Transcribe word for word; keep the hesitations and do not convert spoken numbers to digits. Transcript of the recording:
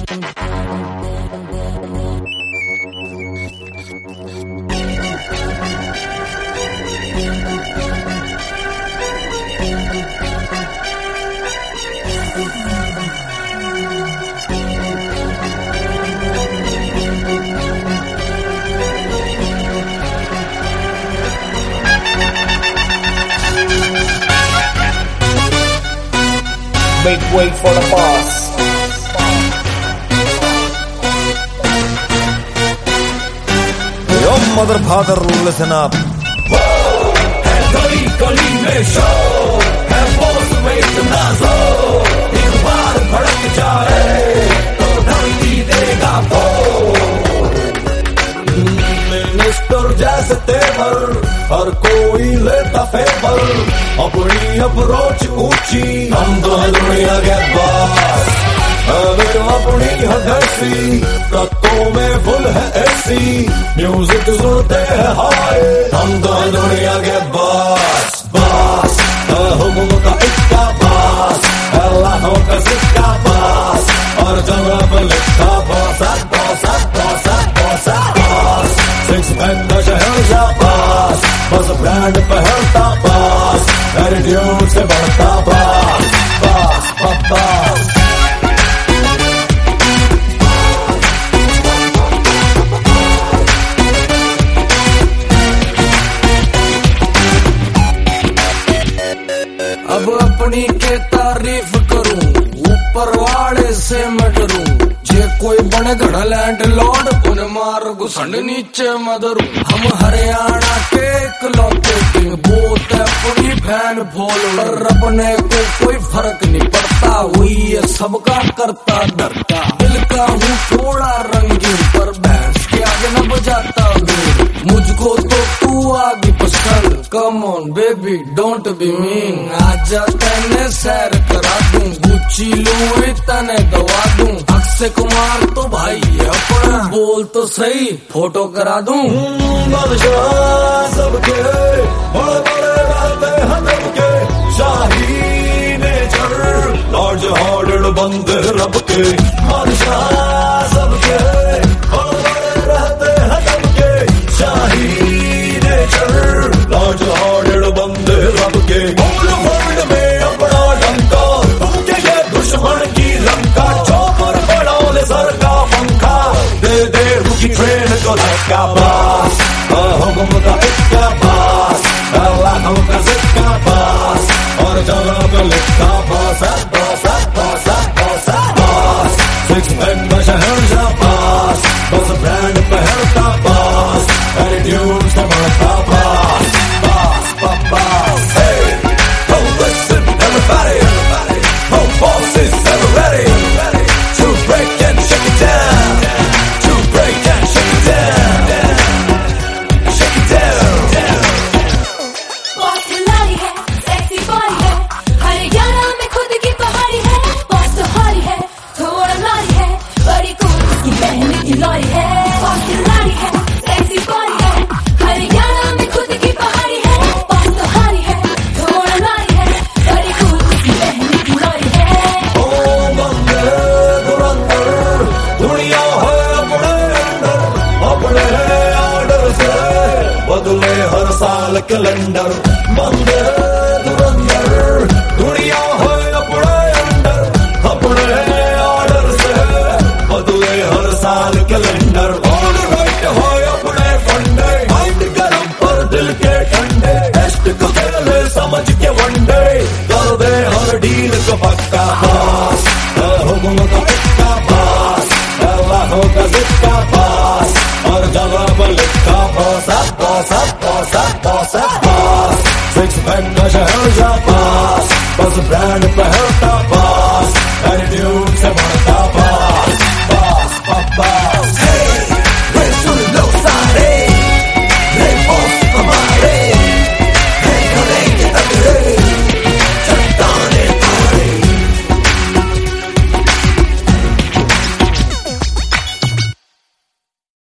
Make way for the boss. Yo mother father, listen up. है गली गली में शो, है बॉस में इतना जोर, एक बार भड़क जाए तो धरती देगा फोड़। मिनिस्टर जैसे तेवर हर कोई लेता फेवर, अपनी अप्रोच ऊंची, हम तो है दुनिया के बॉस। तो अपनी हदसी ट्रकों में फुल है एसी, म्यूजिक सुनते हैं हाय, हम तो है दुनिया के बॉस। बॉस हुक्म का इक्का बॉस, अल्लाहों का सिक्का बॉस, और जगह पर लिखा boss boss boss boss boss. Six pack का शहंशाह बॉस, बस ब्रांड पहनता बॉस, एटीट्यूड से बढ़ता बॉस बॉस बॉस। अब अपनी के तारीफ करूं, ऊपर वाले से मैं डरूं, जे कोई बने घड़ा लैंड लॉर्ड उन्हें मार घुसंड नीचे मदरू। हम हरियाणा के इकलौते किंग, बोलते अपनी फैन फॉलोअर, अपने को कोई फर्क नहीं पड़ता, हुई है सबका करता डरता। दिल का हूँ थोड़ा रंगीन, पर भैंस के आगे न बजाता हूँ, मुझको तो तू आगे पसंद। Come on baby don't be mean, आजा तेने सैर करा दूं, गुच्ची लूं तने दवा दूं। अक्षय कुमार तो भाई है अपना, बोल तो सही फोटो करा दूं। बादशाह सबके बड़े बड़े रहते हैं सबके, शाही नेचर लॉर्ड हार्डेड बंदे रब के। बादशाह सबके बड़े बड़े रहते हैं सबके, शाही नेचर लॉर्ड हार्डेड बंदे रब के। बोल वर्ल्ड में अपना डंका, तुमके ये दुश्मन की लंका, चौपर बढ़ाओ सर का पंखा, दे दे रुकी ट्रेन को धक्का। बॉस हुक्म का इक्का बॉस, अल्लाहों का सिक्का बॉस, और जगह पे लिखा boss boss boss boss boss. Six pack का शहंशाह बॉस, बस ब्रांड पहनता बॉस, एटीट्यूड से बढ़ता boss boss boss. Hey, oh listen everybody, oh boss is ever ready to break and shake it down, to break and shake it down, shake it down. Boss खिलाड़ी है, sexy body है, हरियाणा में खुद की पहाड़ी है। बॉस तो हारी है, थोड़ा नारी है, बड़ी कूल उसकी बहन की लॉरी है। बॉस खिलाड़ी है, सेक्सी बॉडी है, हरियाणा में खुद की पहाड़ी है। बॉस तो हारी है, थोड़ा नारी है, बड़ी कूल उसकी बहन की लॉरी है। ओ बंदे धुरंधर, दुनिया है अपने अंदर, अपने आर्डर से बदले हर साल कैलेंडर। बंदे धुरंधर, दुनिया है अपने अंदर, अपने आर्डर से बदले हर साल कैलेंडर। ऑल राइट है अपने फंडे, माइंड गरम पर दिल के ठंडे, टेस्ट को खेले समझ के वनडे, कर दे हर डील को पक्का। बॉस हुक्म का इक्का बॉस, अल्लाहों का सिक्का बॉस, और जगह पर लिखा boss boss boss boss boss. Six pack का शहंशाह बॉस, बस ब्रांड पहनता बॉस,